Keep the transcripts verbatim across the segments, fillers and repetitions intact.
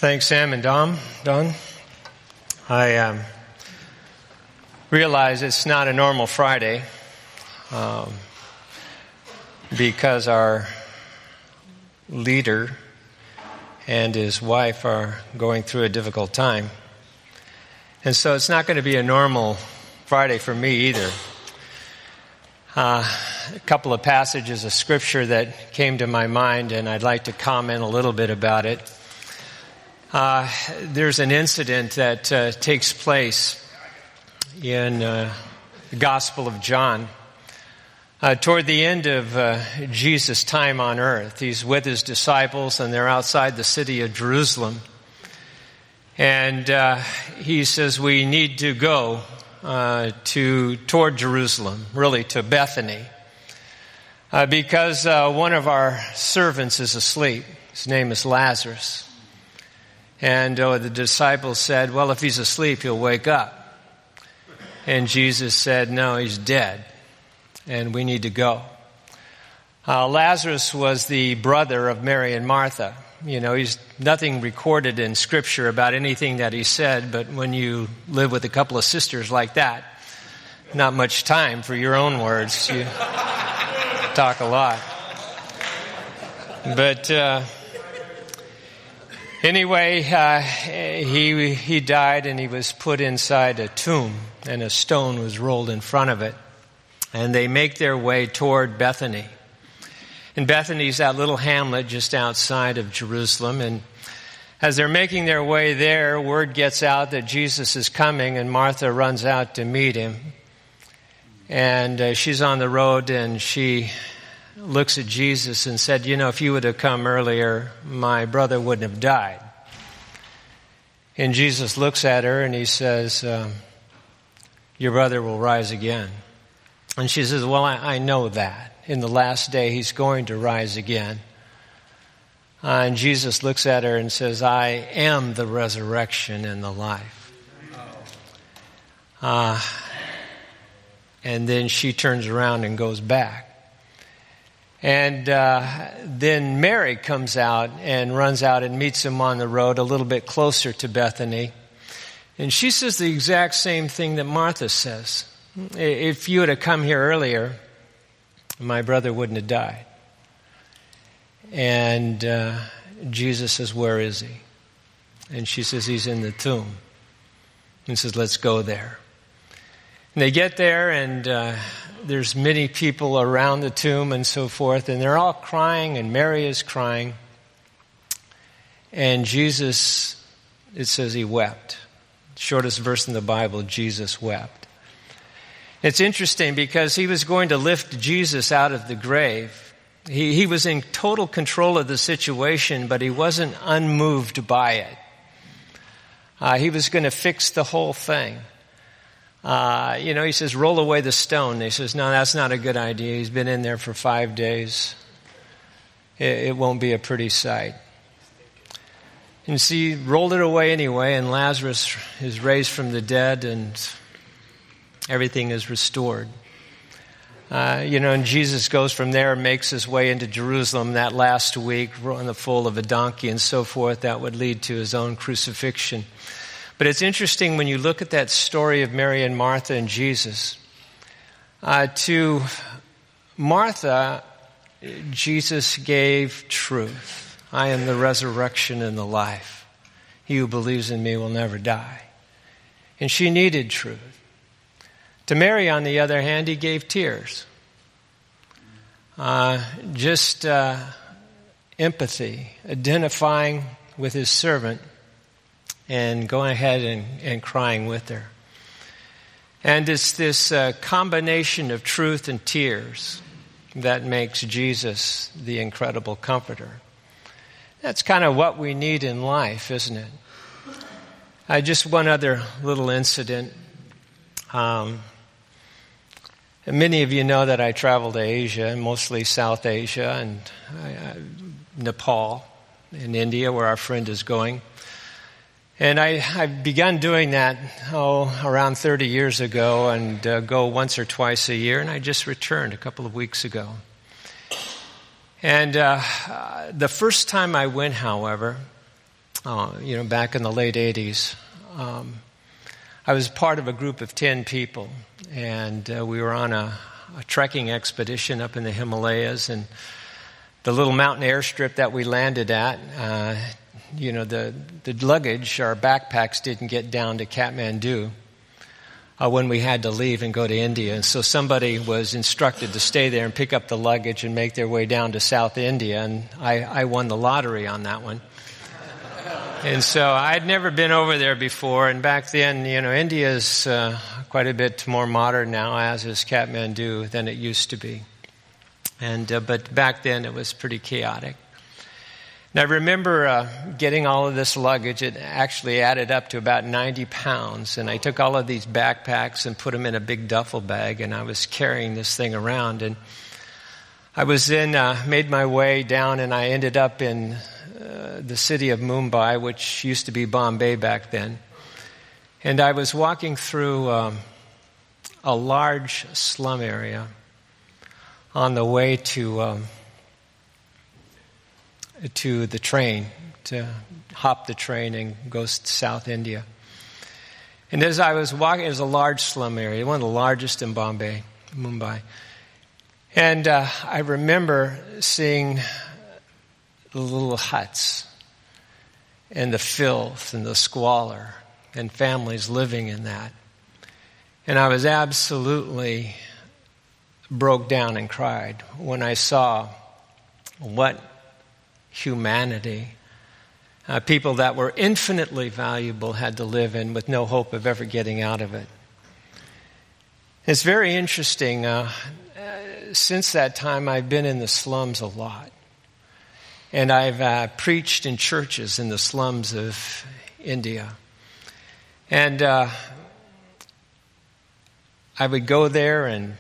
Thanks, Sam and Dom. Don. I um, realize it's not a normal Friday um, because our leader and his wife are going through a difficult time. And so it's not going to be a normal Friday for me either. Uh, a couple of passages of Scripture that came to my mind, and I'd like to comment a little bit about it. Uh, there's an incident that uh, takes place in uh, the Gospel of John. Uh, toward the end of uh, Jesus' time on earth, he's with his disciples, and they're outside the city of Jerusalem. And uh, he says, we need to go uh, to toward Jerusalem, really to Bethany, uh, because uh, one of our servants is asleep. His name is Lazarus. And uh, the disciples said, well, if he's asleep, he'll wake up. And Jesus said, no, he's dead, and we need to go. Uh, Lazarus was the brother of Mary and Martha. You know, he's nothing recorded in Scripture about anything that he said, but when you live with a couple of sisters like that, not much time for your own words. You talk a lot. But uh, anyway, uh, he he died, and he was put inside a tomb, and a stone was rolled in front of it. And they make their way toward Bethany. And Bethany's that little hamlet just outside of Jerusalem. And as they're making their way there, word gets out that Jesus is coming, and Martha runs out to meet him. And uh, she's on the road, and she looks at Jesus and said, you know, if you would have come earlier, my brother wouldn't have died. And Jesus looks at her, and he says, um, your brother will rise again. And she says, well, I, I know that. In the last day, he's going to rise again. Uh, and Jesus looks at her and says, I am the resurrection and the life. Uh, and then she turns around and goes back. And uh, then Mary comes out and runs out and meets him on the road a little bit closer to Bethany. And she says the exact same thing that Martha says. If you would have come here earlier, my brother wouldn't have died. And uh, Jesus says, where is he? And she says, he's in the tomb. And says, let's go there. And they get there, and uh, there's many people around the tomb and so forth, and they're all crying, and Mary is crying. And Jesus, it says he wept. Shortest verse in the Bible, Jesus wept. It's interesting because he was going to lift Jesus out of the grave. He, he was in total control of the situation, but he wasn't unmoved by it. Uh, he was going to fix the whole thing. Uh, you know, he says, roll away the stone. And he says, no, that's not a good idea. He's been in there for five days. It, it won't be a pretty sight. And see, rolled it away anyway, and Lazarus is raised from the dead, and everything is restored. Uh, you know, and Jesus goes from there and makes his way into Jerusalem that last week on the foal of a donkey and so forth. That would lead to his own crucifixion. But it's interesting when you look at that story of Mary and Martha and Jesus. Uh, to Martha, Jesus gave truth. I am the resurrection and the life. He who believes in me will never die. And she needed truth. To Mary, on the other hand, he gave tears. Uh, just uh, empathy, identifying with his servant and going ahead and, and crying with her. And it's this uh, combination of truth and tears that makes Jesus the incredible comforter. That's kind of what we need in life, isn't it? Uh, just one other little incident. Um, Many of you know that I travel to Asia, mostly South Asia, and uh, Nepal and India, where our friend is going. And I, I've begun doing that, oh, around thirty years ago, and uh, go once or twice a year, and I just returned a couple of weeks ago. And uh, the first time I went, however, uh, you know, back in the late eighties. Um, I was part of a group of ten people, and uh, we were on a, a trekking expedition up in the Himalayas, and the little mountain airstrip that we landed at, uh, you know, the, the luggage, our backpacks didn't get down to Kathmandu uh, when we had to leave and go to India. And so somebody was instructed to stay there and pick up the luggage and make their way down to South India, and I, I won the lottery on that one. And so I'd never been over there before, and back then, you know, India's uh, quite a bit more modern now, as is Kathmandu, than it used to be. And uh, but back then it was pretty chaotic. And I remember uh, getting all of this luggage. It actually added up to about ninety pounds, and I took all of these backpacks and put them in a big duffel bag, and I was carrying this thing around. And I was then uh, made my way down, and I ended up in Uh, the city of Mumbai, which used to be Bombay back then. And I was walking through um, a large slum area on the way to um, to the train, to hop the train and go to South India. And as I was walking, it was a large slum area, one of the largest in Bombay, Mumbai. And uh, I remember seeing the little huts and the filth and the squalor and families living in that. And I was absolutely broke down and cried when I saw what humanity, uh, people that were infinitely valuable, had to live in with no hope of ever getting out of it. It's very interesting. Uh, since that time, I've been in the slums a lot. And I've uh, preached in churches in the slums of India. And uh, I would go there and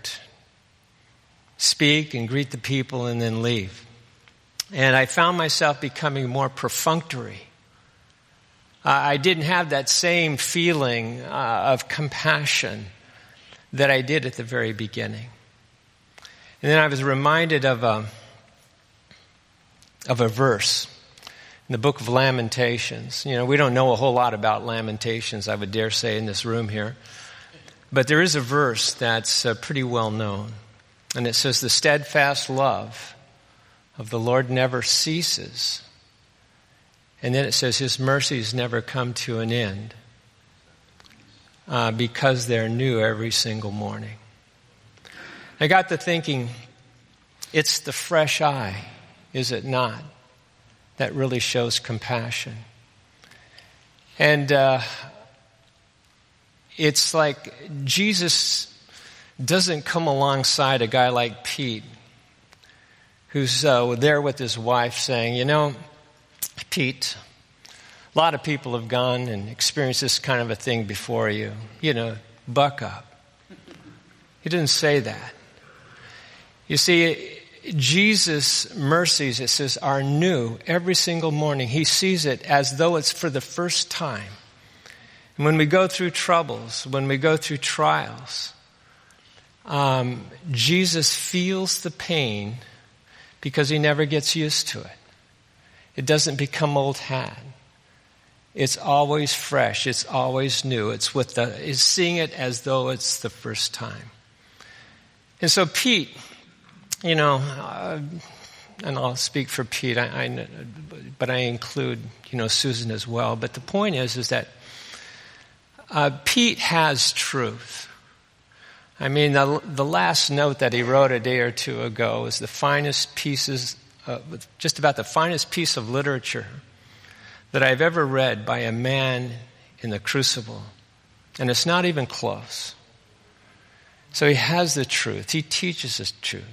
speak and greet the people and then leave. And I found myself becoming more perfunctory. Uh, I didn't have that same feeling uh, of compassion that I did at the very beginning. And then I was reminded of a of a verse in the book of Lamentations. You know, we don't know a whole lot about Lamentations, I would dare say, in this room here. But there is a verse that's uh, pretty well known. And it says, "The steadfast love of the Lord never ceases." And then it says, "His mercies never come to an end uh, because they're new every single morning." I got to thinking, it's the fresh eye, is it not, that really shows compassion. And uh, it's like Jesus doesn't come alongside a guy like Pete, who's uh, there with his wife saying, "You know, Pete, a lot of people have gone and experienced this kind of a thing before you. You know, buck up." He didn't say that. You see, Jesus' mercies, it says, are new every single morning. He sees it as though it's for the first time. And when we go through troubles, when we go through trials, um, Jesus feels the pain because he never gets used to it. It doesn't become old hat. It's always fresh. It's always new. It's with the, it's seeing it as though it's the first time. And so Pete, you know, uh, and I'll speak for Pete, I, I, but I include, you know, Susan as well. But the point is, is that uh, Pete has truth. I mean, the, the last note that he wrote a day or two ago is the finest pieces, uh, just about the finest piece of literature that I've ever read by a man in the crucible. And it's not even close. So he has the truth. He teaches us truth.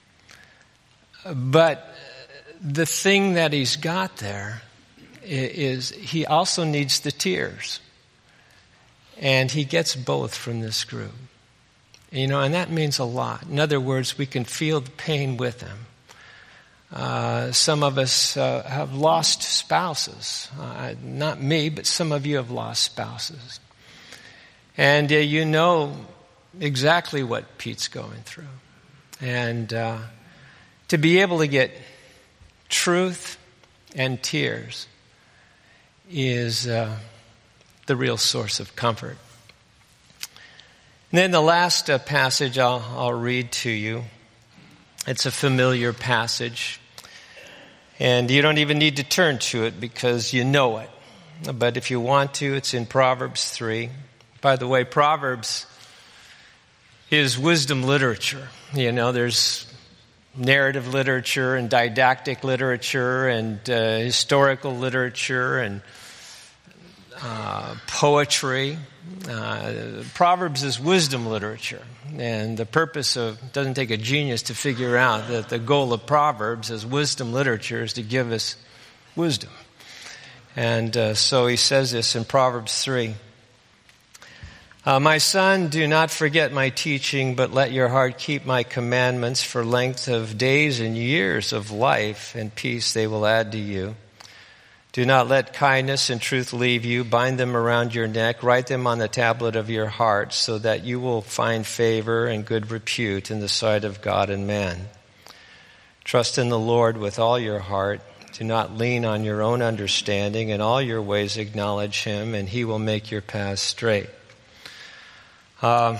But the thing that he's got there is he also needs the tears. And he gets both from this group. You know, and that means a lot. In other words, we can feel the pain with him. Uh, some of us uh, have lost spouses. Uh, not me, but some of you have lost spouses. And uh, you know exactly what Pete's going through. And uh, to be able to get truth and tears is uh, the real source of comfort. And then the last uh, passage I'll, I'll read to you. It's a familiar passage, and you don't even need to turn to it because you know it. But if you want to, it's in Proverbs three. By the way, Proverbs is wisdom literature. You know, there's narrative literature and didactic literature and uh, historical literature and uh, poetry. Uh, Proverbs is wisdom literature, and the purpose of, it doesn't take a genius to figure out that the goal of Proverbs as wisdom literature is to give us wisdom. And uh, so he says this in Proverbs three. Uh, my son, do not forget my teaching, but let your heart keep my commandments. For length of days and years of life and peace they will add to you. Do not let kindness and truth leave you. Bind them around your neck. Write them on the tablet of your heart so that you will find favor and good repute in the sight of God and man. Trust in the Lord with all your heart. Do not lean on your own understanding. In all your ways acknowledge him, and he will make your paths straight. A um,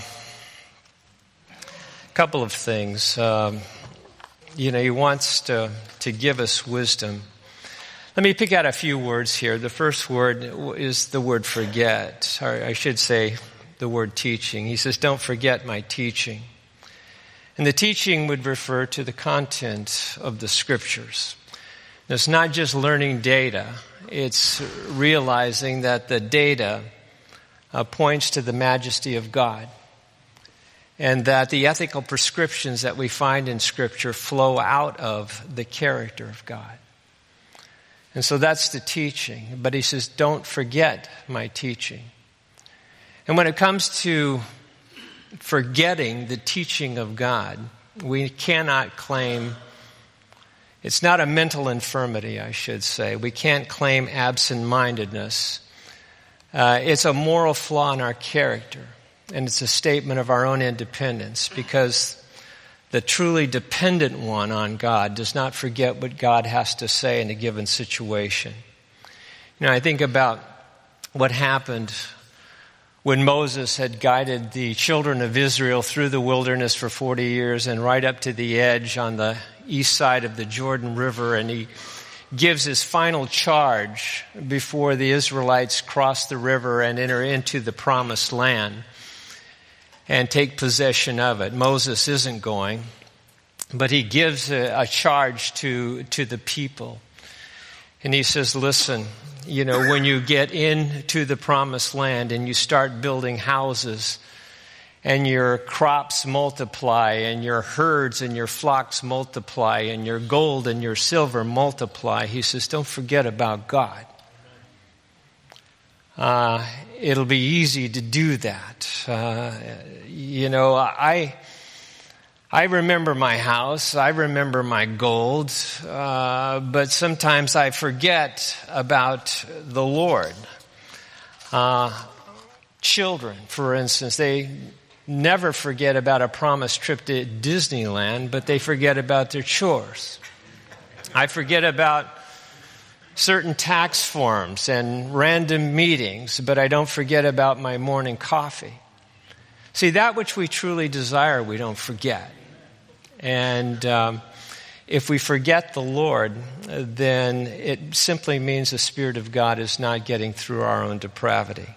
couple of things. Um, you know, he wants to, to give us wisdom. Let me pick out a few words here. The first word is the word forget, or I should say the word teaching. He says, don't forget my teaching. And the teaching would refer to the content of the scriptures. And it's not just learning data. It's realizing that the data uh, points to the majesty of God, and that the ethical prescriptions that we find in Scripture flow out of the character of God. And so that's the teaching. But he says, don't forget my teaching. And when it comes to forgetting the teaching of God, we cannot claim, it's not a mental infirmity, I should say. We can't claim absent-mindedness. Uh, it's a moral flaw in our character. And it's a statement of our own independence, because the truly dependent one on God does not forget what God has to say in a given situation. You know, I think about what happened when Moses had guided the children of Israel through the wilderness for forty years and right up to the edge on the east side of the Jordan River, and he gives his final charge before the Israelites cross the river and enter into the promised land and take possession of it. Moses isn't going, but he gives a, a charge to, to the people. And he says, listen, you know, when you get into the promised land and you start building houses and your crops multiply and your herds and your flocks multiply and your gold and your silver multiply, he says, don't forget about God. Uh, it'll be easy to do that. Uh, you know, I I remember my house. I remember my gold. Uh, but sometimes I forget about the Lord. Uh, children, for instance, they never forget about a promised trip to Disneyland, but they forget about their chores. I forget about certain tax forms and random meetings, but I don't forget about my morning coffee. See, that which we truly desire, we don't forget. And um, if we forget the Lord, then it simply means the Spirit of God is not getting through our own depravity.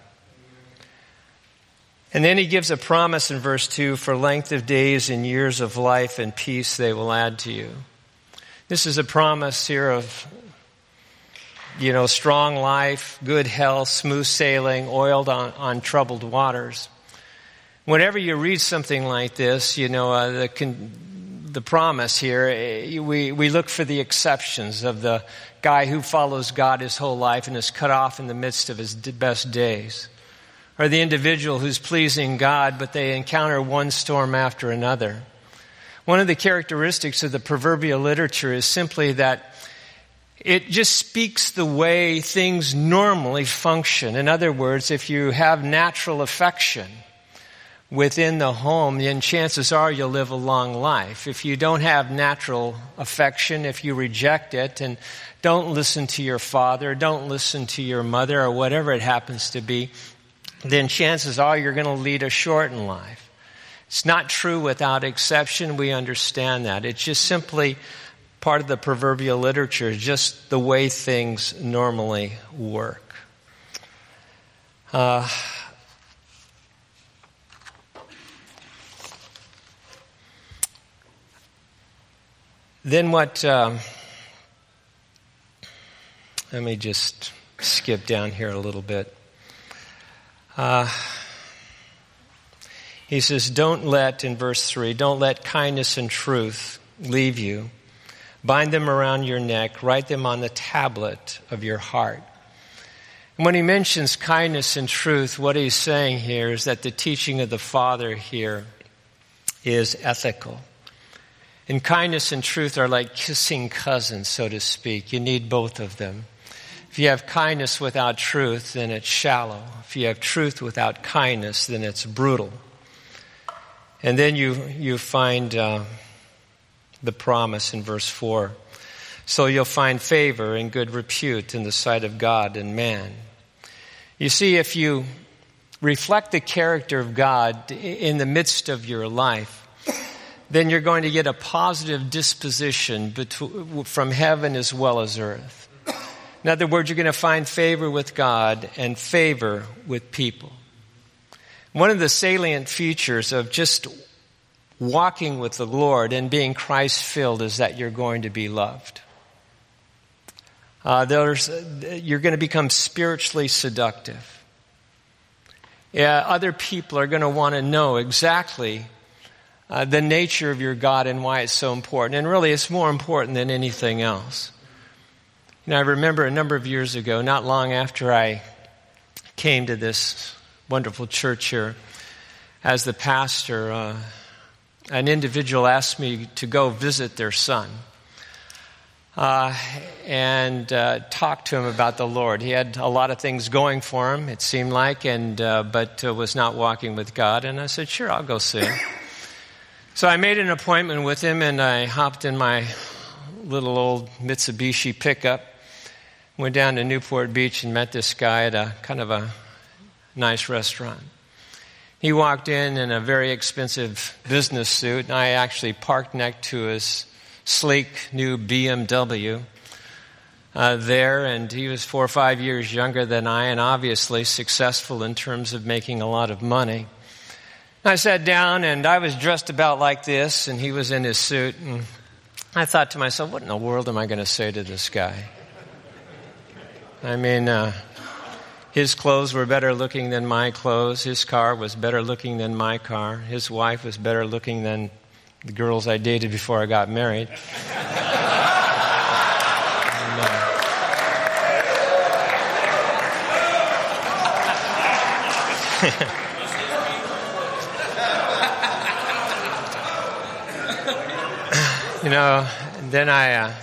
And then he gives a promise in verse two, for length of days and years of life and peace they will add to you. This is a promise here of, you know, strong life, good health, smooth sailing, oiled on, on troubled waters. Whenever you read something like this, you know, uh, the con- the promise here, we, we look for the exceptions of the guy who follows God his whole life and is cut off in the midst of his best days. Or the individual who's pleasing God, but they encounter one storm after another. One of the characteristics of the proverbial literature is simply that it just speaks the way things normally function. In other words, if you have natural affection, within the home, then chances are you'll live a long life. If you don't have natural affection, if you reject it and don't listen to your father, don't listen to your mother, or whatever it happens to be, then chances are you're going to lead a shortened life. It's not true without exception. We understand that. It's just simply part of the proverbial literature, just the way things normally work. Uh, then what, um, let me just skip down here a little bit. Uh, he says, don't let, in verse three, don't let kindness and truth leave you. Bind them around your neck, write them on the tablet of your heart. And when he mentions kindness and truth, what he's saying here is that the teaching of the Father here is ethical. And kindness and truth are like kissing cousins, so to speak. You need both of them. If you have kindness without truth, then it's shallow. If you have truth without kindness, then it's brutal. And then you you find uh, the promise in verse four. So you'll find favor and good repute in the sight of God and man. You see, if you reflect the character of God in the midst of your life, then you're going to get a positive disposition from heaven as well as earth. In other words, you're going to find favor with God and favor with people. One of the salient features of just walking with the Lord and being Christ-filled is that you're going to be loved. Uh, there's, you're going to become spiritually seductive. Yeah, other people are going to want to know exactly uh, the nature of your God and why it's so important. And really, it's more important than anything else. You know, I remember a number of years ago, not long after I came to this wonderful church here, as the pastor, uh, an individual asked me to go visit their son uh, and uh, talk to him about the Lord. He had a lot of things going for him, it seemed like, and uh, but uh, was not walking with God. And I said, sure, I'll go see him. So I made an appointment with him, and I hopped in my little old Mitsubishi pickup, went down to Newport Beach and met this guy at a kind of a nice restaurant. He walked in in a very expensive business suit, and I actually parked next to his sleek new B M W uh, there, and he was four or five years younger than I, and obviously successful in terms of making a lot of money. I sat down, and I was dressed about like this, and he was in his suit, and I thought to myself, what in the world am I going to say to this guy? I mean, uh, his clothes were better looking than my clothes. His car was better looking than my car. His wife was better looking than the girls I dated before I got married. and, uh, you know, then I... Uh,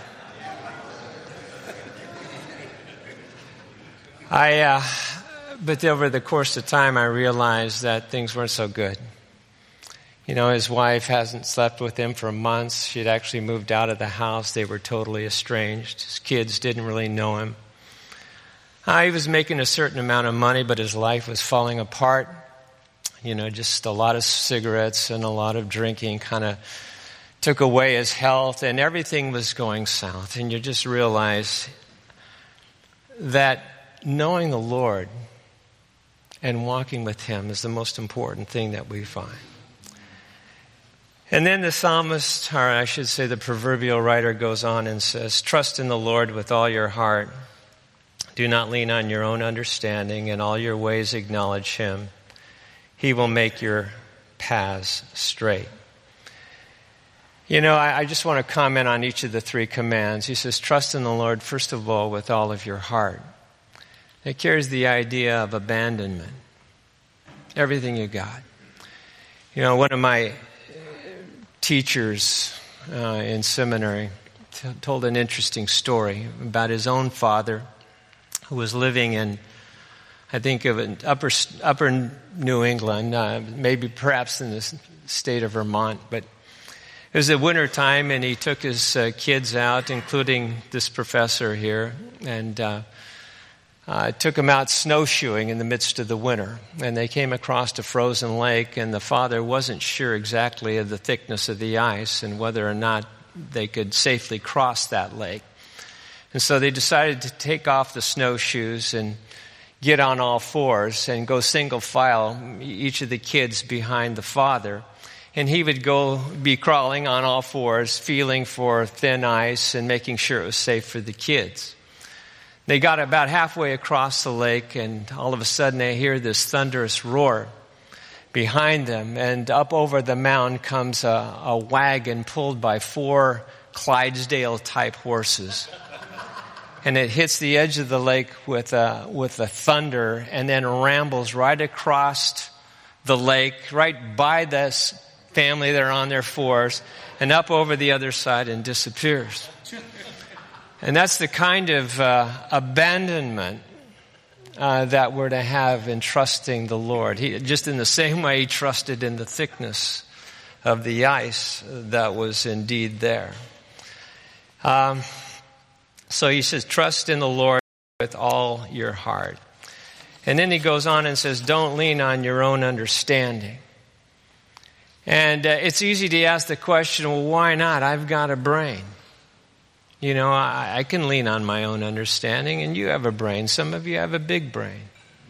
I, uh, but over the course of time, I realized that things weren't so good. You know, his wife hasn't slept with him for months. She'd actually moved out of the house. They were totally estranged. His kids didn't really know him. Uh, he was making a certain amount of money, but his life was falling apart. You know, just a lot of cigarettes and a lot of drinking kind of took away his health, and everything was going south. And you just realize that knowing the Lord and walking with Him is the most important thing that we find. And then the psalmist, or I should say the proverbial writer, goes on and says, trust in the Lord with all your heart. Do not lean on your own understanding. In all your ways acknowledge Him. He will make your paths straight. You know, I, I just want to comment on each of the three commands. He says, trust in the Lord, first of all, with all of your heart. It carries the idea of abandonment. Everything you got. You know, one of my teachers uh, in seminary t- told an interesting story about his own father who was living in I think of it upper upper New England, uh, maybe perhaps in the state of Vermont. But it was the winter time, and he took his uh, kids out, including this professor here, and uh, uh, took them out snowshoeing in the midst of the winter. And they came across a frozen lake, and the father wasn't sure exactly of the thickness of the ice and whether or not they could safely cross that lake. And so they decided to take off the snowshoes and get on all fours and go single file, each of the kids behind the father. And he would go be crawling on all fours, feeling for thin ice and making sure it was safe for the kids. They got about halfway across the lake, and all of a sudden they hear this thunderous roar behind them. And up over the mound comes a, a wagon pulled by four Clydesdale-type horses. And it hits the edge of the lake with a, with a thunder, and then rambles right across the lake, right by this family that are on their fours, and up over the other side and disappears. And that's the kind of uh, abandonment uh, that we're to have in trusting the Lord. He, just in the same way he trusted in the thickness of the ice that was indeed there. Um, so he says, trust in the Lord with all your heart. And then he goes on and says, don't lean on your own understanding. And uh, it's easy to ask the question, well, why not? I've got a brain. You know, I, I can lean on my own understanding, and you have a brain. Some of you have a big brain.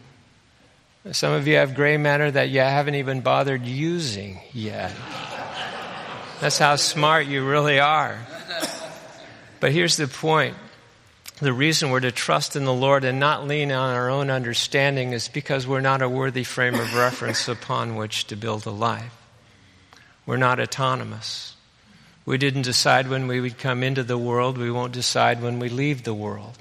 Some of you have gray matter that you haven't even bothered using yet. That's how smart you really are. But here's the point. The reason we're to trust in the Lord and not lean on our own understanding is because we're not a worthy frame of reference upon which to build a life. We're not autonomous. We didn't decide when we would come into the world. We won't decide when we leave the world.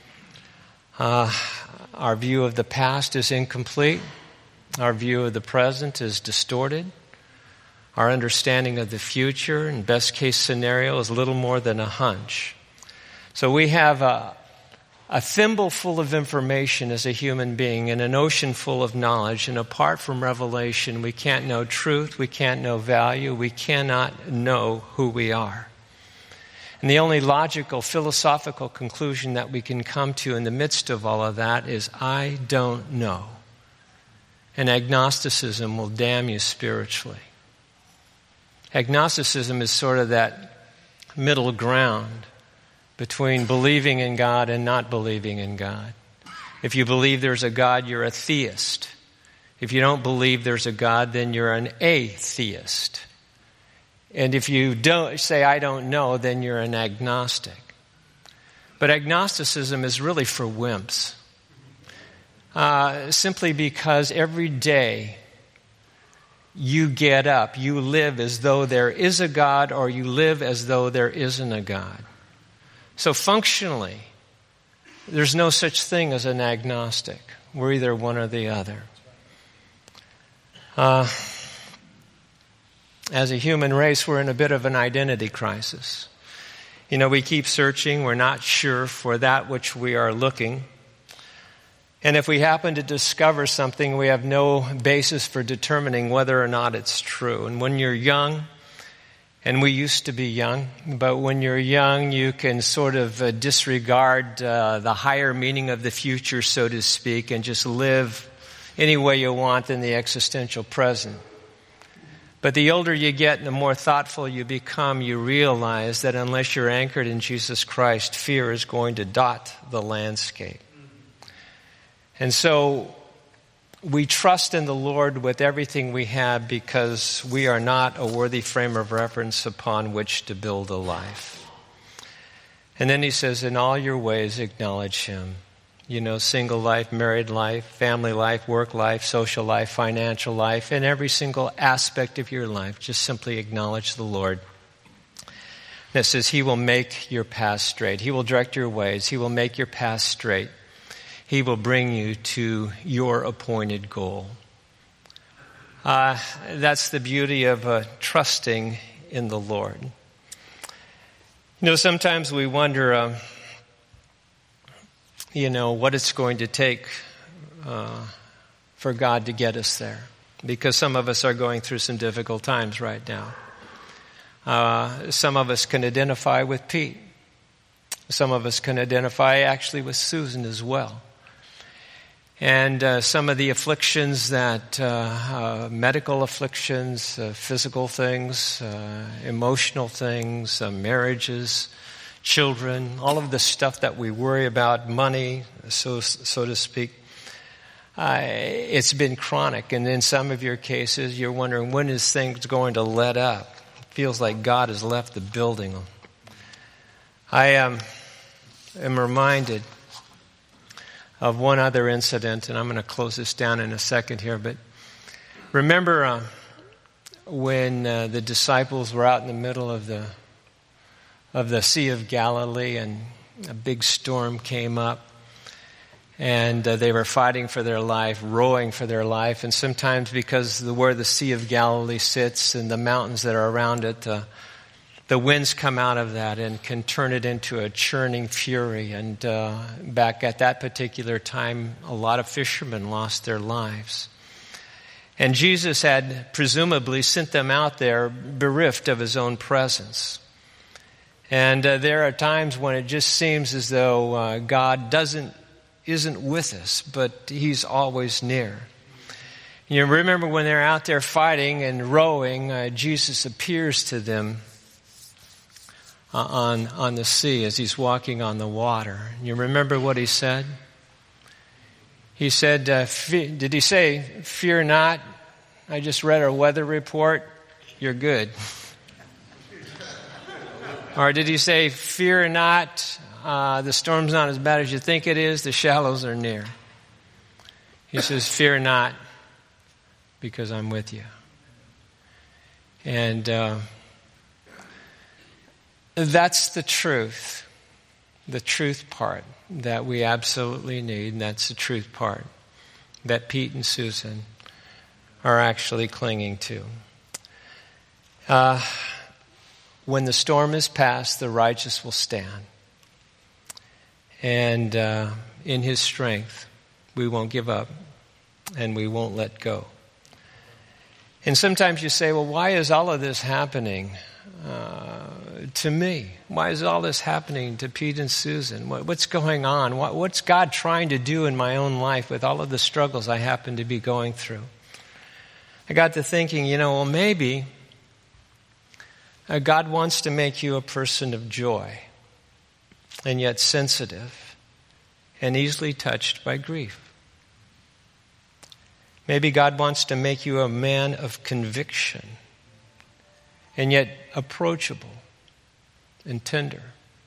Uh, our view of the past is incomplete. Our view of the present is distorted. Our understanding of the future and best case scenario is little more than a hunch. So we have a, a thimble full of information as a human being and an ocean full of knowledge. And apart from revelation, we can't know truth, we can't know value, we cannot know who we are. And the only logical, philosophical conclusion that we can come to in the midst of all of that is, I don't know. And agnosticism will damn you spiritually. Agnosticism is sort of that middle ground between believing in God and not believing in God. If you believe there's a God, you're a theist. If you don't believe there's a God, then you're an atheist. And if you don't say, I don't know, then you're an agnostic. But agnosticism is really for wimps. Uh, simply because every day you get up, you live as though there is a God, or you live as though there isn't a God. So functionally, there's no such thing as an agnostic. We're either one or the other. Uh, as a human race, we're in a bit of an identity crisis. You know, we keep searching. We're not sure for that which we are looking. And if we happen to discover something, we have no basis for determining whether or not it's true. And when you're young, and we used to be young, but when you're young, you can sort of uh, disregard uh, the higher meaning of the future, so to speak, and just live any way you want in the existential present. But the older you get and the more thoughtful you become, you realize that unless you're anchored in Jesus Christ, fear is going to dot the landscape. And so we trust in the Lord with everything we have because we are not a worthy frame of reference upon which to build a life. And then he says, in all your ways, acknowledge him. You know, single life, married life, family life, work life, social life, financial life, in every single aspect of your life, just simply acknowledge the Lord. And it says, he will make your path straight. He will direct your ways. He will make your path straight. He will bring you to your appointed goal. Uh, that's the beauty of uh, trusting in the Lord. You know, sometimes we wonder, uh, you know, what it's going to take uh, for God to get us there, because some of us are going through some difficult times right now. Uh, some of us can identify with Pete. Some of us can identify actually with Susan as well. And uh, some of the afflictions that, uh, uh, medical afflictions, uh, physical things, uh, emotional things, uh, marriages, children, all of the stuff that we worry about, money, so so to speak, uh, it's been chronic. And in some of your cases, you're wondering, when is things going to let up? It feels like God has left the building. I um, am reminded of one other incident, and I'm going to close this down in a second here. But remember uh, when uh, the disciples were out in the middle of the of the Sea of Galilee, and a big storm came up, and uh, they were fighting for their life, rowing for their life, and sometimes because the where the Sea of Galilee sits and the mountains that are around it, uh, the winds come out of that and can turn it into a churning fury. And uh, back at that particular time, a lot of fishermen lost their lives. And Jesus had presumably sent them out there bereft of his own presence. And uh, there are times when it just seems as though uh, God doesn't isn't with us, but he's always near. You remember when they're out there fighting and rowing, uh, Jesus appears to them Uh, on on the sea as he's walking on the water. You remember what he said? He said, uh, fe- did he say, "Fear not, I just read a weather report, you're good"? Or did he say, "Fear not, uh, the storm's not as bad as you think it is, the shallows are near"? He says, "Fear not, because I'm with you." And uh that's the truth, the truth part that we absolutely need, and that's the truth part that Pete and Susan are actually clinging to. Uh, when the storm is past, the righteous will stand. And uh, in his strength, we won't give up and we won't let go. And sometimes you say, well, why is all of this happening Uh, to me? Why is all this happening to Pete and Susan? What, what's going on? What, what's God trying to do in my own life with all of the struggles I happen to be going through? I got to thinking, you know, well, maybe uh, God wants to make you a person of joy, and yet sensitive and easily touched by grief. Maybe God wants to make you a man of conviction, and yet approachable and tender.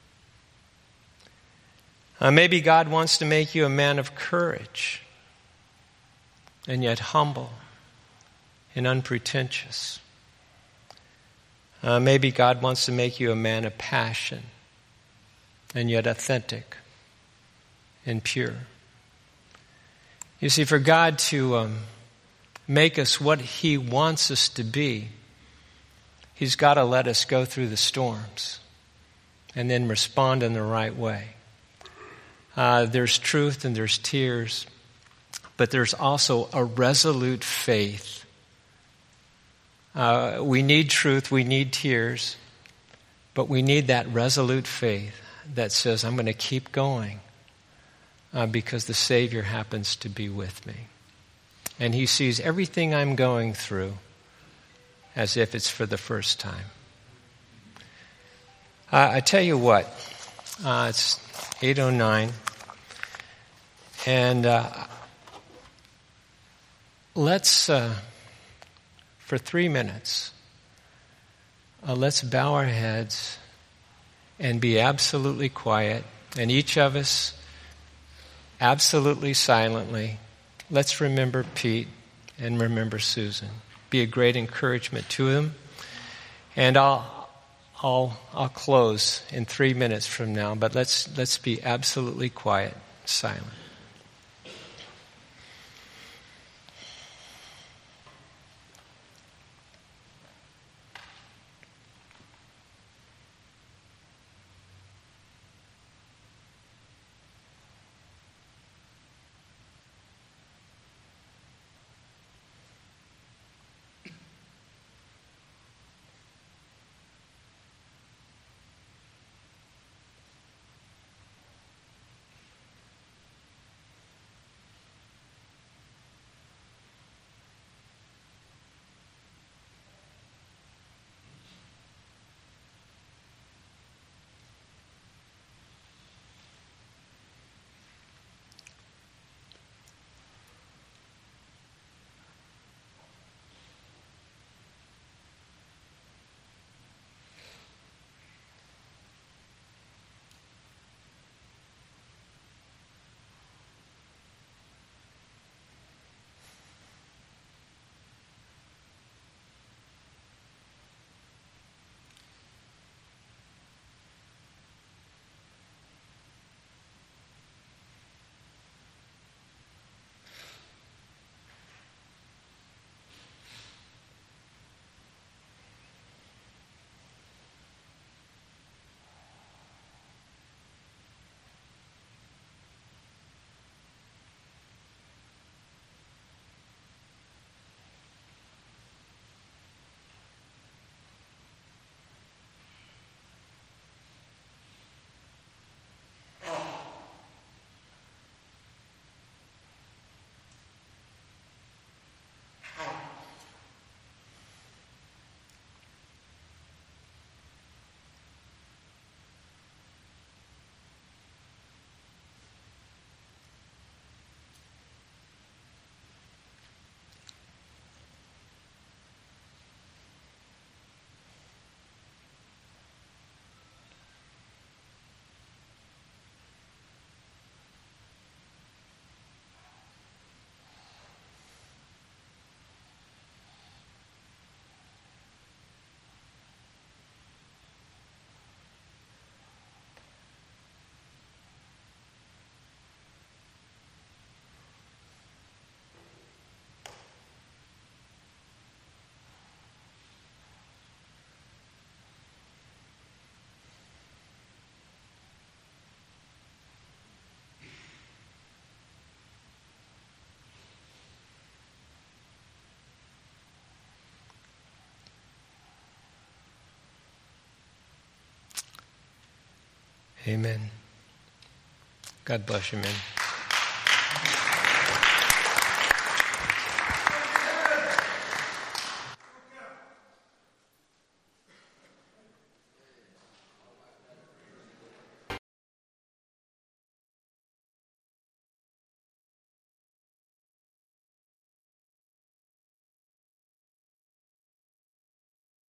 Uh, maybe God wants to make you a man of courage, and yet humble and unpretentious. Uh, maybe God wants to make you a man of passion, and yet authentic and pure. You see, for God to um, make us what he wants us to be, he's got to let us go through the storms and then respond in the right way. Uh, there's truth and there's tears, but there's also a resolute faith. Uh, we need truth, we need tears, but we need that resolute faith that says, I'm going to keep going uh, because the Savior happens to be with me. And he sees everything I'm going through as if it's for the first time. Uh, I tell you what, uh, it's eight oh nine, and uh, let's, uh, for three minutes, uh, let's bow our heads and be absolutely quiet, and each of us, absolutely silently, let's remember Pete and remember Susan. Be a great encouragement to them. And I'll I'll I'll close in three minutes from now, but let's let's be absolutely quiet, silent. Amen. God bless you, man.